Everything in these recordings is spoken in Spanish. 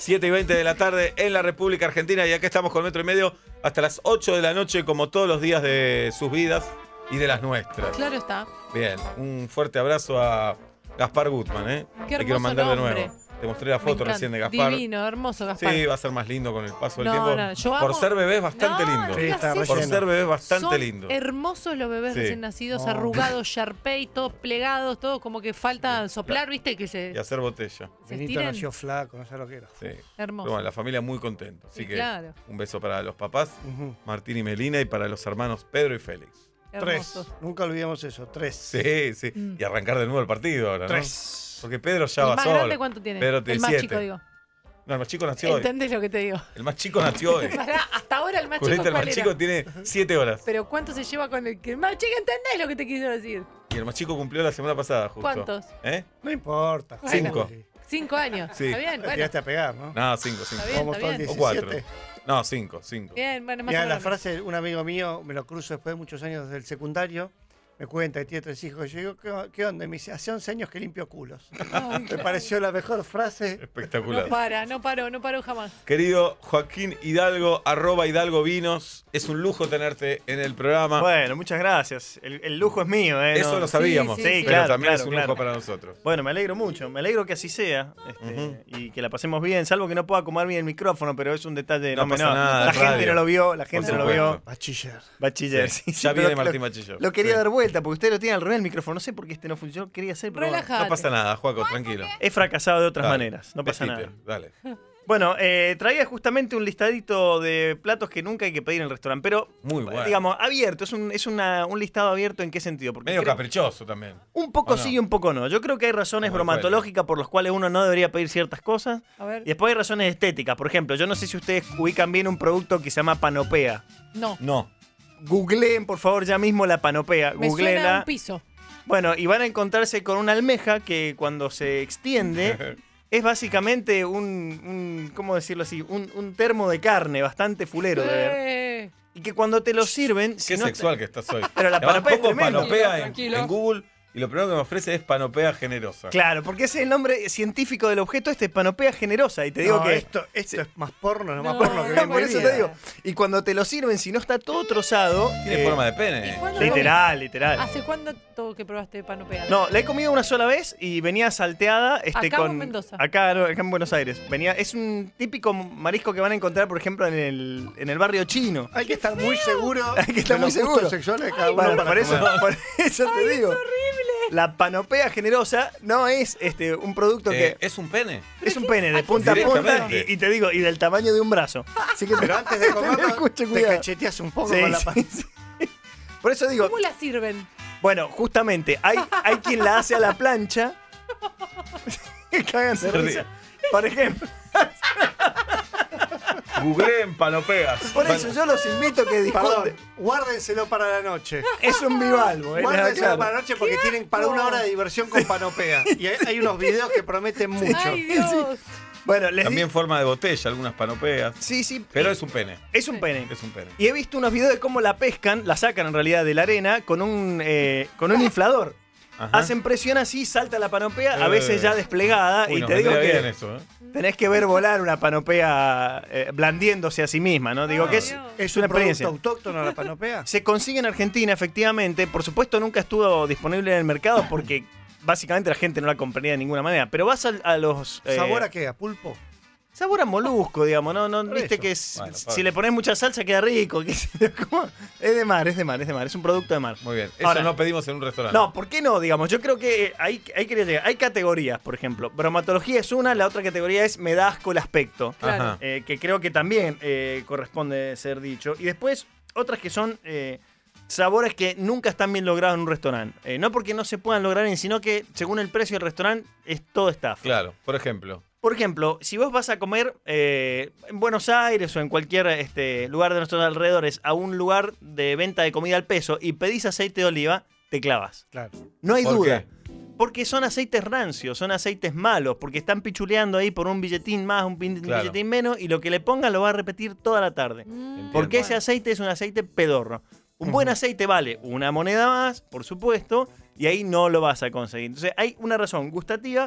7:20 de la tarde en la República Argentina. Y acá estamos con Metro y Medio hasta las 8 de la noche, como todos los días de sus vidas y de las nuestras. Claro está. Bien, un fuerte abrazo a Gaspar Gutman, ¿eh? Qué Te quiero hermoso mandar de nombre. nuevo. Te mostré la foto recién de Gaspar. Divino, hermoso Gaspar. Sí, va a ser más lindo con el paso del No, tiempo. no, yo Por amo- ser bebé es bastante No, lindo. no Sí, digas está eso. Por relleno. ser bebé es bastante Son lindo. hermosos los bebés Sí. recién nacidos, No. arrugados, Sharpay, todos plegados, todos como que falta soplar, ¿viste? Que Y se hacer botella. Benito estiren. nació flaco, no sé lo que era. Sí. hermoso. Pero bueno, la familia muy contenta. Así Sí, que claro. un beso para los papás, Ujú. Martín y Melina, y para los hermanos Pedro y Félix. Hermosos. 3. Nunca olvidemos eso. 3. Sí, sí. Mm. Y arrancar de nuevo el partido ahora, ¿no? 3. Porque Pedro ya ¿El va más solo. grande cuánto tiene? Pedro tiene el más 7. chico, digo. No, el más chico nació hoy. ¿Entendés lo que te digo? El más chico nació hoy. Pará, hasta ahora el más chico, Julita, el ¿cuál más era? chico tiene 7 horas. Pero ¿cuánto se lleva con el que el más chico? ¿Entendés lo que te quiso decir? Y el más chico cumplió la semana pasada, justo. ¿Cuántos? ¿Eh? No importa. Bueno. 5. 5 años. Sí. Está bien, Te bueno. tiraste a pegar, ¿no? No, 5. Está bien, Vamos está todo el bien. O 4. 17. No, 5. Bien, bueno, más Mira, o la menos. frase, un amigo mío me lo cruzo después de muchos años del secundario. Me cuenta que tiene 3 hijos. Yo digo, ¿qué onda? Y me dice, hace 11 años que limpio culos. Ay, Me pareció la mejor frase. Espectacular. no paró jamás. Querido Joaquín Hidalgo, @Hidalgo Vinos, es un lujo tenerte en el programa. Bueno, muchas gracias. El lujo es mío, ¿eh? Eso No- lo sabíamos, Sí, pero claro, también es claro, un lujo claro. para nosotros. Bueno, me alegro mucho. Me alegro que así sea. Ujú. Y que la pasemos bien. Salvo que no pueda acomodar bien el micrófono, pero es un detalle No pasa nada, La es gente radio. no lo vio, la gente Por no lo vio. supuesto. Bachiller. Bachiller, Sí, sí, ya pero viene Martín Bachiller. Lo quería Sí. dar vuelta, porque usted lo tiene al revés el micrófono. No sé por qué este no funcionó. Quería hacer, pero bueno. Relajate. No pasa nada, Juaco, tranquilo. He fracasado de otras Dale, maneras. No pasa decite, nada. Dale. Bueno, traía justamente un listadito de platos que nunca hay que pedir en el restaurante, pero Muy bueno. digamos, abierto, es un listado abierto. ¿En qué sentido? Porque Medio creo- caprichoso también. un poco ¿O no? sí y un poco no. Yo creo que hay razones Como el bromatológicas por las cuales uno no debería pedir ciertas cosas. A ver. Y después hay razones estéticas. Por ejemplo, yo no sé si ustedes ubican bien un producto que se llama panopea. No. No. Googleen, por favor, ya mismo la panopea. Me suena a Googleenla. un piso. Bueno, y van a encontrarse con una almeja que cuando se extiende es básicamente ¿cómo decirlo así? Un termo de carne bastante fulero de ver. Eh, Y que cuando te lo sirven... Qué sexual que estás hoy. Pero la Además, panopea es pongo tremenda. panopea Tranquilo. en Google y lo primero que me ofrece es panopea generosa. Claro, porque ese es el nombre científico del objeto, panopea generosa. Y te digo No, que... esto es más porno, no más No, porno que no, bien por eso venía. te digo. Y cuando te lo sirven, si no está todo trozado... Tiene forma de pene. ¿Y cuándo Literal. ¿Hace cuándo que probaste panopea? No, la he comido una sola vez y venía salteada Acá o con en Mendoza. Acá, no, acá en Buenos Aires. Es un típico marisco que van a encontrar, por ejemplo, en el barrio chino. Hay que estar muy seguro. Hay que estar de muy los gustos seguro. sexuales de cada uno Bueno, para por eso, comer. por eso te digo. La panopea generosa no es un producto que ¿Es un pene? es un pene de punta a punta Directamente. y te digo, y del tamaño de un brazo. Así que Pero antes de comerlo, mucho te cuidado. cacheteas un poco Sí, con la sí, pan. sí. Por eso digo, ¿Cómo la sirven? bueno, justamente, hay quien la hace a la plancha. Cagan de risa. Por ejemplo. Googleen panopeas. Por eso yo los invito a que Perdón, disfruten. guárdenselo para la noche. Es un bivalvo, Guárdenselo claro. para la noche porque tienen para una hora de diversión con panopea. Y hay unos videos que prometen mucho. ¡Ay, Dios! Bueno, les También forma de botella, algunas panopeas. Sí, sí. Pero es un pene. Es un pene. Es un pene. Y he visto unos videos de cómo la pescan, la sacan en realidad de la arena con un inflador. Ajá. Hacen presión así, salta la panopea, a veces ya desplegada, Uy, y nos te digo vendría que bien eso, ¿eh? tenés que ver volar una panopea blandiéndose a sí misma, ¿no? Digo Ay, que es, Dios. ¿Es una un producto experiencia. autóctono la panopea? Se consigue en Argentina, efectivamente. Por supuesto, nunca estuvo disponible en el mercado porque básicamente la gente no la compraría de ninguna manera. Pero vas a los... ¿Sabor a qué? ¿A pulpo? Sabor a molusco, digamos, ¿no? Por Viste eso. que es, Bueno, si padre. le pones mucha salsa queda rico. qué sé yo, ¿cómo? Es de mar, es un producto de mar. Muy bien. Eso Ahora- no pedimos en un restaurante. No, ¿por qué no? Digamos, yo creo que hay categorías, por ejemplo. Bromatología es una, la otra categoría es me da asco el aspecto. Claro. Ajá. Que creo que también corresponde ser dicho. Y después, otras que son sabores que nunca están bien logrados en un restaurante. No porque no se puedan lograr, sino que según el precio del restaurante es todo estafa. Claro, por ejemplo. Por ejemplo, si vos vas a comer en Buenos Aires o en cualquier lugar de nuestros alrededores a un lugar de venta de comida al peso y pedís aceite de oliva, te clavas. Claro. No hay ¿Por duda. qué? Porque son aceites rancios, son aceites malos, porque están pichuleando ahí por un billetín más, Claro. billetín menos, y lo que le pongan lo va a repetir toda la tarde. Porque ese aceite es un aceite pedorro. Un buen aceite vale una moneda más, por supuesto, y ahí no lo vas a conseguir. Entonces hay una razón gustativa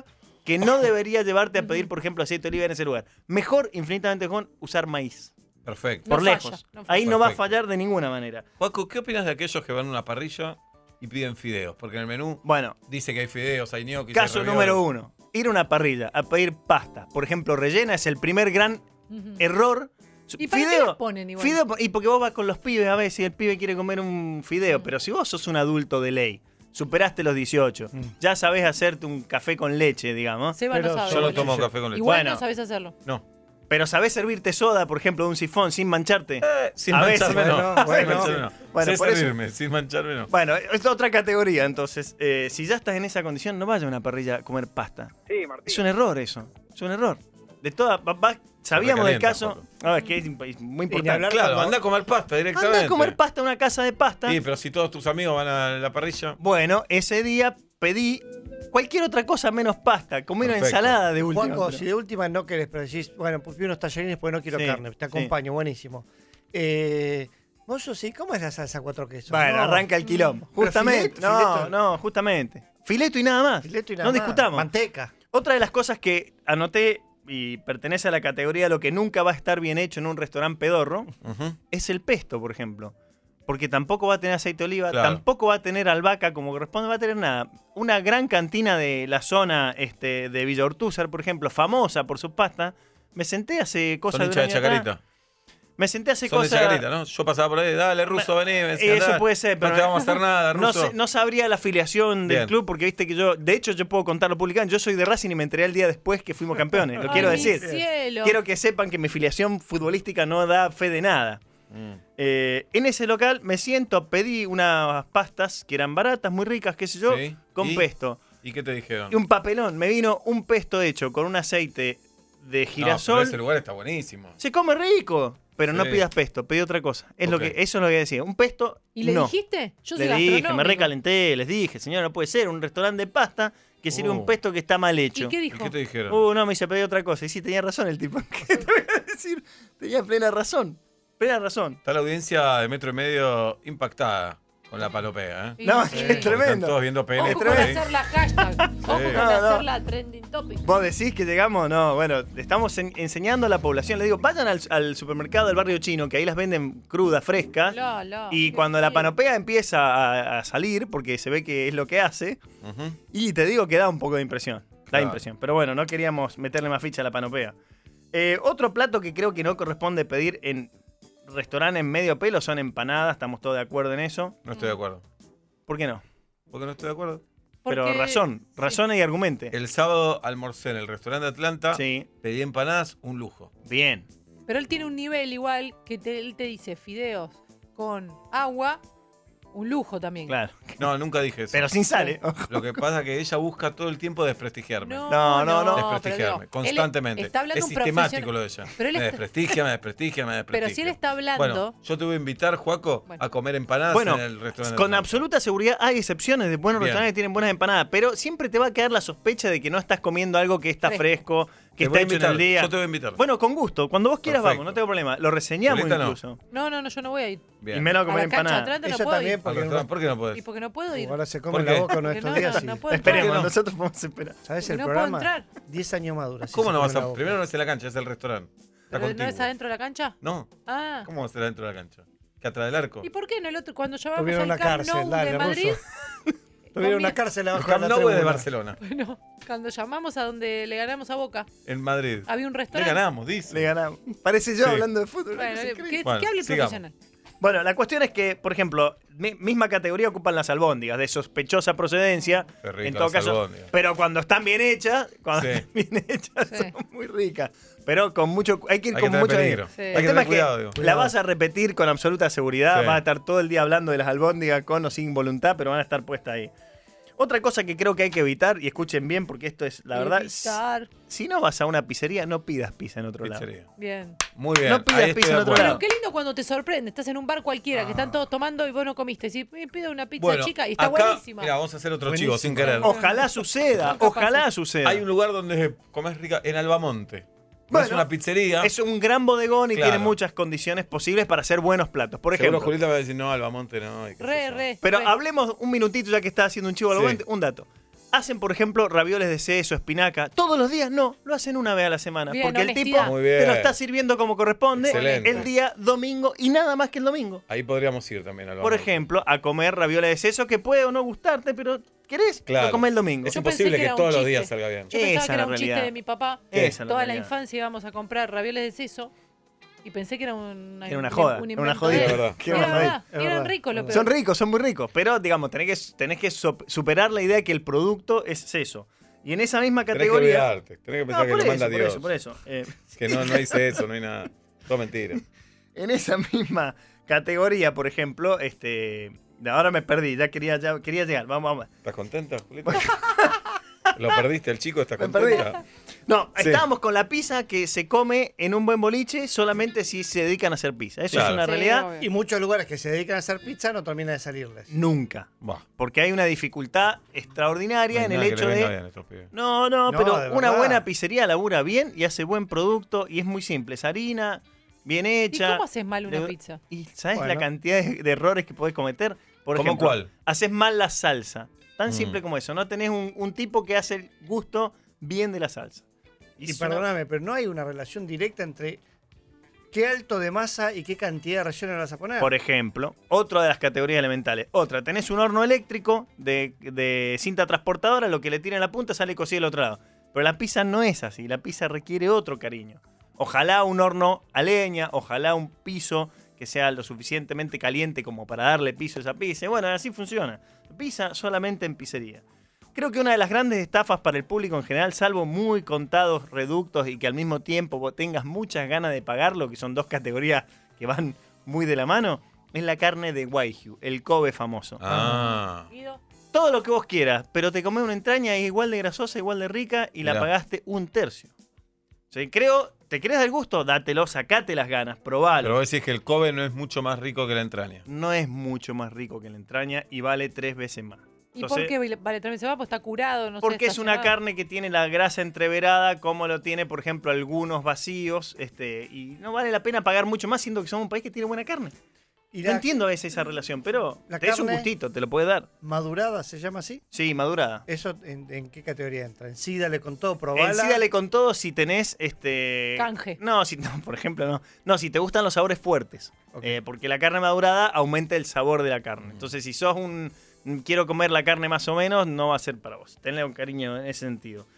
que no debería llevarte a pedir, por ejemplo, aceite de oliva en ese lugar. Mejor, infinitamente mejor, usar maíz. Perfecto. Por No lejos. falla, no falla. Ahí no va a Perfecto. fallar de ninguna manera. Juaco, ¿qué opinas de aquellos que van a una parrilla y piden fideos? Porque en el menú Bueno, dice que hay fideos, hay ñoquis. caso hay ravioles. número 1. Ir a una parrilla a pedir pasta, por ejemplo, rellena, es el primer gran Ujú. error. ¿Y para qué las ponen igual? Fideo, y porque vos vas con los pibes a veces y el pibe quiere comer un fideo, pero si vos sos un adulto de ley, superaste los 18, ya sabés hacerte un café con leche, digamos, Seba Pero no sabe. Yo no boludo. tomo café con leche. Igual Bueno. no sabés hacerlo. No. pero sabés servirte soda, por ejemplo, de un sifón sin mancharte. Sin A veces, mancharme no. bueno, Sin mancharme no. bueno, Sé por eso- servirme, sin mancharme no. Bueno, es otra categoría, entonces, si ya estás en esa condición, no vayas a una parrilla a comer pasta. Sí, Martín. Es un error eso, es un error. De toda, sabíamos del recalienta, caso, Paco. no, es que es muy importante. hablar Claro, cuando- anda a comer pasta directamente. Anda a comer pasta en una casa de pasta. Sí, pero si todos tus amigos van a la parrilla. Bueno, ese día pedí cualquier otra cosa menos pasta. Comí una Perfecto. ensalada de última. Juanco, pero- si de última no querés, pero decís, bueno, pues pido unos tallarines porque no quiero Sí, carne, te sí. acompaño, buenísimo. Mozo, sí, ¿cómo es la salsa cuatro quesos? Bueno, No, arranca el quilombo. Pero Justamente. fileto, no, fileto. no, justamente. Fileto y nada más. fileto y nada no más. discutamos. Manteca. Otra de las cosas que anoté y pertenece a la categoría de lo que nunca va a estar bien hecho en un restaurante pedorro Ujú. es el pesto, por ejemplo. Porque tampoco va a tener aceite de oliva, Claro. tampoco va a tener albahaca como corresponde, va a tener nada. Una gran cantina de la zona de Villa Ortúzar, por ejemplo, famosa por sus pastas. Me senté hace cosas Son de un hinchas de año atrás. Chacarita. Me senté hace Son de cosas. Chacarita, ¿no? Yo pasaba por ahí, dale, Ruso, vení. Me decían, Eso "Dale, puede ser, pero no te vamos a hacer nada, No, Ruso. no sabría la afiliación del Bien. club porque viste que yo, de hecho yo puedo contarlo públicamente, yo soy de Racing y me enteré el día después que fuimos campeones, lo quiero Ay, decir. mi cielo. Quiero que sepan que mi filiación futbolística no da fe de nada. Mm. En ese local me siento, pedí unas pastas que eran baratas, muy ricas, qué sé yo, Sí. con ¿Y? pesto. ¿Y qué te dijeron? Y un papelón, me vino un pesto hecho con un aceite de No, girasol. pero ese lugar está buenísimo. Se come rico, pero no Sí. pidas pesto, pedí otra cosa. Es Ok. eso es lo que decía. Un pesto, ¿Y le no. dijiste? Yo soy Le dije, me gastronómico. recalenté, les dije, señor, no puede ser un restaurante de pasta que sirve un pesto que está mal hecho. ¿Y qué ¿Y dijo? qué te dijeron? No, me hice pedir otra cosa. Y sí, tenía razón el tipo. ¿Qué te voy a decir? Tenía plena razón. Plena razón. Está la audiencia de Metro y Medio impactada con la palopea, ¿eh? Y No, sí. es Están tremendo. todos viendo pene Ojo por con ahí. hacer la hashtag. Ojo con No, no. hacer la trending topic. ¿Vos decís que llegamos? No, bueno, estamos enseñando a la población. Le digo, vayan al supermercado del barrio chino, que ahí las venden crudas, frescas. Y cuando la panopea empieza a salir, porque se ve que es lo que hace, Ujú. y te digo que da un poco de impresión. Da Claro. impresión. Pero bueno, no queríamos meterle más ficha a la panopea. Otro plato que creo que no corresponde pedir en restaurante en medio pelo son empanadas. Estamos todos de acuerdo en eso. No estoy de acuerdo. ¿Por qué no? ¿Por qué no estoy de acuerdo? Pero Porque- razón y argumente. El sábado almorcé en el restaurante Atlanta, Sí, pedí empanadas, un lujo. bien. Pero él tiene un nivel igual que él te dice fideos con agua, un lujo también. Claro. No, nunca dije eso. Pero sin sal, ¿eh? Lo que pasa es que ella busca todo el tiempo desprestigiarme. No, no, no. pero Desprestigiarme, digo, constantemente. él está hablando Es un sistemático profesional. lo de ella. Pero él me está- desprestigia, me desprestigia, me desprestigia. Pero si él está hablando. Bueno, yo te voy a invitar, Juaco, Bueno. a comer empanadas Bueno, en el restaurante. con absoluta seguridad hay excepciones de buenos Bien. restaurantes que tienen buenas empanadas, pero siempre te va a quedar la sospecha de que no estás comiendo algo que está fresco, que Te voy está a hecho en invitar, el día. yo te voy a invitar. Bueno, con gusto. Cuando vos quieras Perfecto. vamos, no tengo problema. Lo reseñamos Julieta, no. incluso. No, yo no voy a ir. Bien. Y menos a A comer la cancha de empanadas. Atlanta no Ella puedo también, ir. Al porque restaurante, ¿por qué no podés? Y porque no puedo ir. ahora se come ¿Por en la qué? boca uno de Porque estos días. no y- puedo Esperemos, entrar. no? nosotros podemos esperar. ¿Sabes Porque el no puedo programa? entrar. 10 años más dura. si ¿Cómo se no come vas en la a...? boca. Primero no es en la cancha, es el restaurante. Está ¿Pero ¿No contiguo. es adentro de la cancha? No, Ah. ¿cómo va a ser adentro de la cancha? ¿Que atrás del arco? ¿Y por qué no el otro? Cuando llevamos Tuvieron al una Camp cárcel, Nou dale, de Madrid, Ruso. Tuvieron una cárcel El abajo de Camp la Nou es de tribuna. Barcelona, bueno, cuando llamamos a donde le ganamos a Boca, en Madrid. había un Le restaurante. ganamos, dice. Le ganamos. Parece yo Sí. hablando de fútbol. Bueno, Es increíble. que Bueno, hable el sigamos. profesional. Bueno, la cuestión es que, por ejemplo, misma categoría ocupan las albóndigas, de sospechosa procedencia. Qué rica En todo las caso, albóndigas. pero cuando están bien hechas, Sí. Sí. son muy ricas. Pero con mucho, hay que ir Hay con que tener mucho peligro. Sí. Hay El que tema tener es que cuidado, digo. la vas a repetir con absoluta seguridad, Sí. vas a estar todo el día hablando de las albóndigas con o sin voluntad, pero van a estar puestas ahí. Otra cosa que creo que hay que evitar, y escuchen bien porque esto es la verdad, Evitar. si no vas a una pizzería, no pidas pizza en otro lado. Pizzería. Bien. Muy bien. No pidas ahí estoy pizza de en otro acuerdo. lado. Pero qué lindo cuando te sorprende. Estás en un bar cualquiera, que están todos tomando y vos no comiste. Si pido una pizza Bueno, chica y está acá, buenísima. Mira, vamos a hacer otro Buenísimo. chivo sin querer. Ojalá suceda, Nunca ojalá pasa. suceda. Hay un lugar donde comes rica en Albamonte. No Bueno, es una pizzería. Es un gran bodegón y Claro. tiene muchas condiciones posibles para hacer buenos platos. Por Seguro ejemplo, Julieta me va a decir, no, Albamonte no. y qué sé yo. Re. pero hablemos un minutito ya que está haciendo un chivo al Sí. momento, un dato. hacen, por ejemplo, ravioles de seso, espinaca. Todos los días no, lo hacen una vez a la semana. Bien, porque el tipo honestidad. Muy bien. te lo está sirviendo como corresponde Excelente. el día domingo y nada más que el domingo. Ahí podríamos ir también al Por ejemplo, a comer ravioles de seso que puede o no gustarte, pero ¿querés? Claro. Lo comés el domingo. Es Yo imposible pensé que que era un todos los chiste. días salga bien. Yo pensaba Esa que es era la un chiste realidad. de mi papá. Esa es la Toda la realidad. infancia íbamos a comprar ravioles de seso y pensé que era una, Era una joda, un era una invento jodida. de él. Es verdad. Qué Era bajadita. verdad, Es eran verdad. ricos lo peor. Son ricos, son muy ricos, pero digamos, tenés que superar la idea de que el producto es seso. Y en esa misma Tenés que categoría... olvidarte. Tenés que pensar por que lo manda eso, Dios. por eso. Que no hice eso, no hay nada. Todo mentira. En esa misma categoría, por ejemplo, ahora me perdí, ya quería llegar. Vamos. ¿Estás contenta, Julita? ¿Lo perdiste el chico? ¿Estás Me perdí. contenta? No, Sí. estábamos con la pizza que se come en un buen boliche solamente si se dedican a hacer pizza. Eso Claro. es una Sí, realidad. obvio. Y muchos lugares que se dedican a hacer pizza no termina de salirles. Nunca. Buah, Porque hay una dificultad extraordinaria no hay en el nada que hecho le venga de... bien a estos pibes. No, No, pero de una verdad. buena pizzería labura bien y hace buen producto y es muy simple. Es harina, bien ¿Y hecha. cómo haces mal una de- pizza? ¿Y sabes Bueno. la cantidad de errores que podés cometer? Por ¿Cómo ejemplo, cuál? haces mal la salsa. Tan Mm. simple como eso. No tenés un tipo que hace el gusto bien de la salsa. Y es una- perdóname, pero no hay una relación directa entre qué alto de masa y qué cantidad de relleno le vas a poner. Por ejemplo, otra de las categorías elementales. Otra, tenés un horno eléctrico de cinta transportadora, lo que le tira en la punta sale cocido del otro lado. Pero la pizza no es así, la pizza requiere otro cariño. Ojalá un horno a leña, ojalá un piso que sea lo suficientemente caliente como para darle piso a esa pizza. Y bueno, así funciona. Pizza solamente en pizzería. Creo que una de las grandes estafas para el público en general, salvo muy contados reductos y que al mismo tiempo vos tengas muchas ganas de pagarlo, que son dos categorías que van muy de la mano, es la carne de Wagyu, el Kobe famoso. Ah. Guido, Todo lo que vos quieras, pero te comés una entraña igual de grasosa, igual de rica y la Mirá. pagaste un tercio. O sea, ¿te querés dar gusto? Dátelo, sacate las ganas, probalo. Pero vos decís que el Kobe no es mucho más rico que la entraña. No es mucho más rico que la entraña y vale 3 veces más. ¿y Entonces, por qué vale 3 veces más? Pues está curado, no sé. porque está es una cerrado. carne que tiene la grasa entreverada, como lo tiene, por ejemplo, algunos vacíos, y no vale la pena pagar mucho más, siendo que somos un país que tiene buena carne. Y No entiendo a veces esa relación, pero la es un carne- gustito, te lo puede dar. madurada, ¿se llama así? Sí, madurada. ¿Eso en qué categoría entra? En sí, dale con todo, probala. En sí, dale con todo si tenés Canje. No, por ejemplo, no. No, si te gustan los sabores fuertes. Ok. Porque la carne madurada aumenta el sabor de la carne. Entonces, si sos quiero comer la carne más o menos, no va a ser para vos. Tenle un cariño en ese sentido.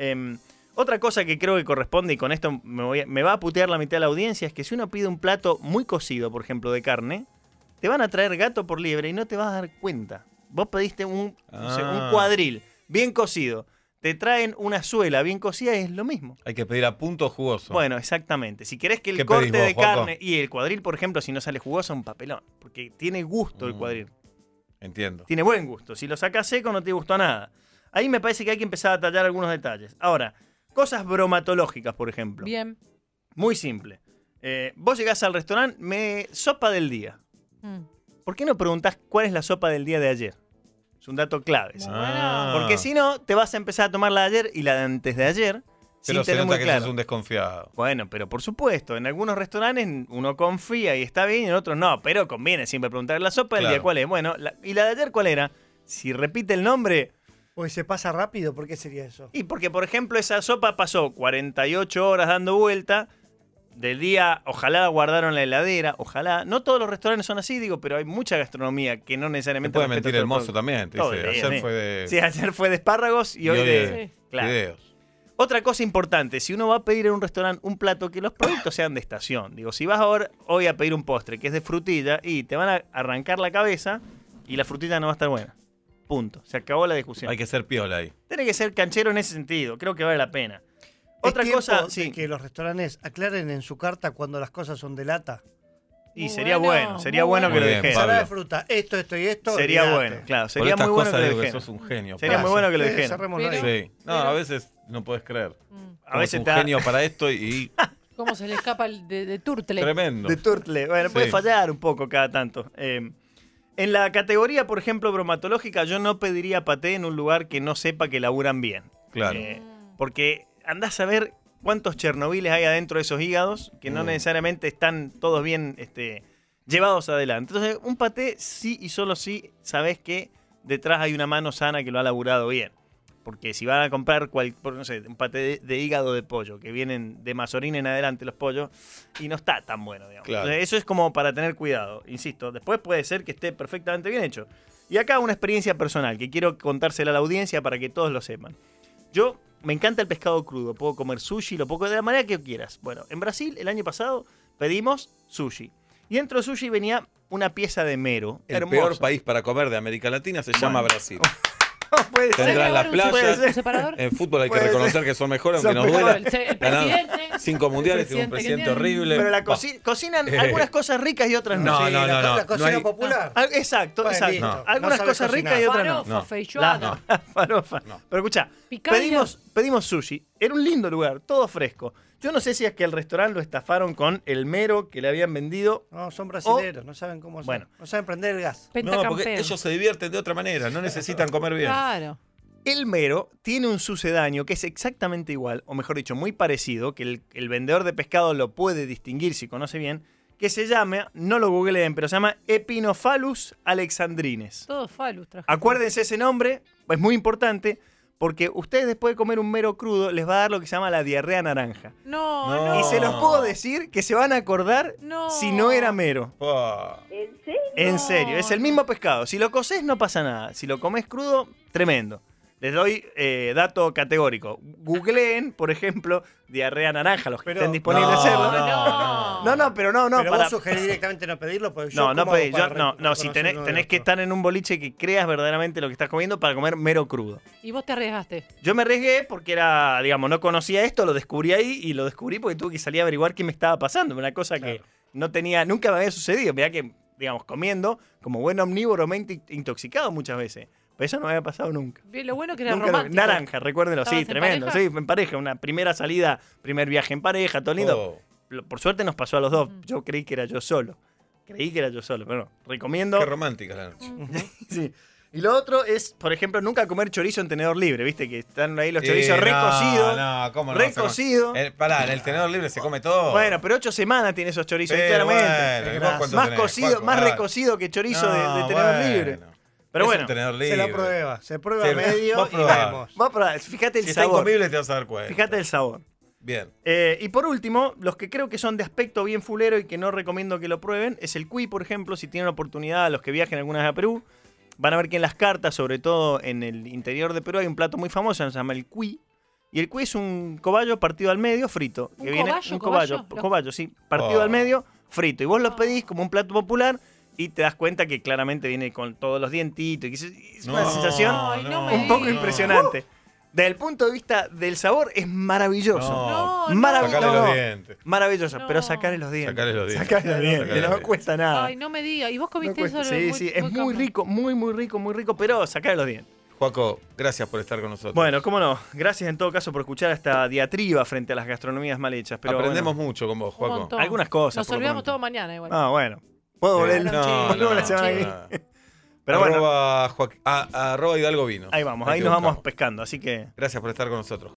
Otra cosa que creo que corresponde, y con esto me va a putear la mitad de la audiencia, es que si uno pide un plato muy cocido, por ejemplo, de carne, te van a traer gato por liebre y no te vas a dar cuenta. Vos pediste no sé, un cuadril bien cocido, te traen una suela bien cocida y es lo mismo. Hay que pedir a punto jugoso. Bueno, exactamente. Si querés que el ¿Qué corte pedís vos, de Joaco? carne y el cuadril, por ejemplo, si no sale jugoso, es un papelón. Porque tiene gusto el cuadril. Entiendo. Tiene buen gusto. Si lo sacas seco, no te gustó nada. Ahí me parece que hay que empezar a tallar algunos detalles. Ahora, cosas bromatológicas, por ejemplo. Bien. Muy simple. Vos llegás al restaurante, sopa del día. Mm. ¿Por qué no preguntás cuál es la sopa del día de ayer? Es un dato clave. ese. Bueno. Porque si no, te vas a empezar a tomar la de ayer y la de antes de ayer sin Pero se tener nota muy que claro. sos un desconfiado. Bueno, pero por supuesto, en algunos restaurantes uno confía y está bien, y en otros no, pero conviene siempre preguntar la sopa del Claro. día cuál es. Bueno, ¿y la de ayer cuál era? Si repite el nombre, Pues se pasa rápido, ¿por qué sería eso? y porque por ejemplo esa sopa pasó 48 horas dando vuelta, del día ojalá guardaron la heladera, ojalá. No todos los restaurantes son así, digo, pero hay mucha gastronomía que no Te necesariamente puede respeta mentir todo el mozo producto. también. Te Todo dice, el día, ayer ¿eh? fue de, Sí, ayer fue de espárragos y hoy de... Sí. Claro. fideos. Otra cosa importante, si uno va a pedir en un restaurante un plato, que los productos sean de estación. Digo, si vas ahora hoy a pedir un postre que es de frutilla y te van a arrancar la cabeza y la frutilla no va a estar buena. Punto. Se acabó la discusión. Hay que ser piola ahí. Tiene que ser canchero en ese sentido. Creo que vale la pena. ¿Es Otra tiempo cosa, de sí. que los restaurantes aclaren en su carta cuando las cosas son de lata? Y Muy sería bueno, bueno, sería muy bueno que lo bueno. Muy bien, dijeran. Pablo. Ensalada de fruta, esto y esto. Sería olvídate. bueno, claro. Por Sería estas muy bueno cosas que lo digo que dijeran. sos un genio. Sería Pablo. muy bueno que lo Sí, dijeran. cerrémoslo ahí. Pero- Sí. No, a veces no puedes creer. Mm. A veces un te genio para esto y ¿Cómo se le escapa de Turtle? tremendo. De turtle. Bueno, puede Sí. fallar un poco cada tanto. En la categoría, por ejemplo, bromatológica, yo no pediría paté en un lugar que no sepa que laburan bien. Claro. Porque andás a ver cuántos Chernobyles hay adentro de esos hígados que no necesariamente están todos bien llevados adelante. Entonces, un paté sí y solo sí sabés que detrás hay una mano sana que lo ha laburado bien. porque si van a comprar no sé, un paté de hígado de pollo, que vienen de Mazorina en adelante los pollos, y no está tan bueno, digamos. Claro. Entonces, eso es como para tener cuidado, insisto. Después puede ser que esté perfectamente bien hecho. Y acá una experiencia personal que quiero contársela a la audiencia para que todos lo sepan. Yo me encanta el pescado crudo, puedo comer sushi, lo puedo comer de la manera que quieras. Bueno, en Brasil el año pasado pedimos sushi. Y dentro del sushi venía una pieza de mero. El hermosa. peor país para comer de América Latina se llama Brasil. Puede ser. Tendrán las ¿Puede playas. ser un separador? En fútbol hay que Puede reconocer ser. que son mejores, Son aunque nos mejores. duela. El Ganaron presidente. 5 mundiales, tiene un presidente que tiene. horrible. Pero la Bah. cocinan algunas cosas ricas y otras no. No, no, no, no. La cocina hay- popular. Exacto, Bueno, exacto. listo. Algunas No sabe cosas ricas cocinar. y otras no. Farofa, No. feijoada. La farofa. No. Pero escucha, Picaña. pedimos sushi. Era un lindo lugar, todo fresco. Yo no sé si es que el restaurante lo estafaron con el mero que le habían vendido. No, son brasileros, no saben cómo hacer. Bueno. No saben prender el gas. No, Pentacampeón. porque ellos se divierten de otra manera, no necesitan comer bien. Claro. El mero tiene un sucedáneo que es exactamente igual, o mejor dicho, muy parecido, que el vendedor de pescado lo puede distinguir si conoce bien, que se llama, no lo googleen, pero se llama Epinophalus alexandrines. Todo falus trajo. Acuérdense ese nombre, es muy importante, porque ustedes después de comer un mero crudo les va a dar lo que se llama la diarrea naranja. No, No. no. Y se los puedo decir que se van a acordar No. si no era mero. Bah. En serio, es el mismo pescado. Si lo cocés no pasa nada. Si lo comes crudo, tremendo. Les doy dato categórico. Googleen, por ejemplo, diarrea naranja, los que Pero- estén disponibles No, a hacerlo. no. Pero no, Pero para... vos sugerís directamente no pedirlo, porque yo No, no como pedí. para Si reconocer tenés, uno tenés de que otro. estar en un boliche que creas verdaderamente lo que estás comiendo para comer mero crudo. Y vos te arriesgaste. Yo me arriesgué porque era, digamos, no conocía esto, lo descubrí ahí y lo descubrí porque tuve que salir a averiguar qué me estaba pasando. Una cosa que no tenía, nunca me había sucedido. Mirá que, digamos, comiendo como buen omnívoro me he intoxicado muchas veces. Pero eso no me había pasado nunca. Bien, lo bueno que era Nunca romántico. naranja, recuérdenlo, sí, ¿Estabas en tremendo. pareja? Sí, en pareja, una primera salida, primer viaje en pareja, todo lindo. Oh, Por suerte nos pasó a los dos. Ujú. Yo creí que era yo solo. Pero no, recomiendo. qué romántica la noche. Sí. Y lo otro es, por ejemplo, nunca comer chorizo en tenedor libre, ¿viste? Que están ahí los Sí, chorizos recocidos. No, ¿cómo no? recocido. Pará, en el tenedor libre se come todo. Bueno, pero 8 semanas tiene esos chorizos, Pero claramente. bueno, ¿y vos cuánto Más tenés, cocido, Juaco? más Dale. recocido que chorizo de No, tenedor bueno. libre. Pero Es bueno, un tenedor libre. Se la prueba. Se prueba Sí, medio vos y probá. vemos. va a probar, fíjate el Si está sabor. incomible te vas a dar cuenta. Fíjate el sabor. Bien. Y por último, los que creo que son de aspecto bien fulero y que no recomiendo que lo prueben, es el cuy, por ejemplo. Si tienen la oportunidad, los que viajen alguna vez a Perú, van a ver que en las cartas, sobre todo en el interior de Perú, hay un plato muy famoso, se llama el cuy. Y el cuy es un cobayo partido al medio, frito. ¿Un que viene, cobayo? un ¿Cobayo? cobayo, sí, partido Oh. al medio, frito. Y vos lo pedís como un plato popular y te das cuenta que claramente viene con todos los dientitos. Es una No, sensación Ay, no me un poco digas. impresionante. Desde el punto de vista del sabor, es maravilloso. No, No, Maravilloso. sacale No, los no. dientes. Maravilloso, No. pero sacarle los dientes. Sacale los dientes. Sacarle los dientes, Sacale los no dientes. cuesta nada. Ay, no me digas. ¿Y vos No comiste cuesta- eso? sí, sí, es muy capo. rico, muy rico, pero sacarle los dientes. Juaco, gracias por estar con nosotros. Bueno, cómo no. Gracias en todo caso por escuchar esta diatriba frente a las gastronomías mal hechas. Pero aprendemos bueno, mucho con vos, Un Juaco. montón. algunas cosas. Nos por lo olvidamos pronto. todo mañana igual. Ah, bueno. Puedo volver. no, vuelvo la semana que no. viene. Pero bueno, Arroba Hidalgo Vino. ahí vamos, ahí que nos vamos buscamos. pescando. Así que Gracias por estar con nosotros.